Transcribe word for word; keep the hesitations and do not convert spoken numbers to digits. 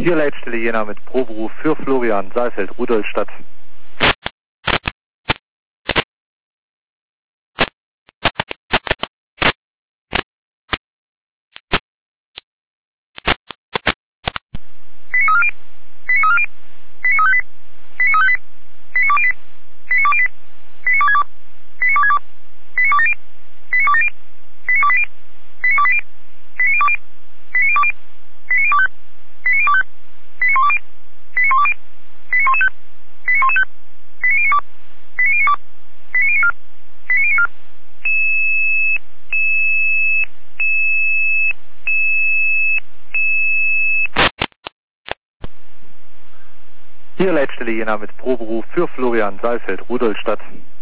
Hier Leitstelle Jena mit Proberuf für Florian Saalfeld, Rudolstadt. Hier Leitstelle Jena mit Proberuf für Florian Saalfeld, Rudolstadt.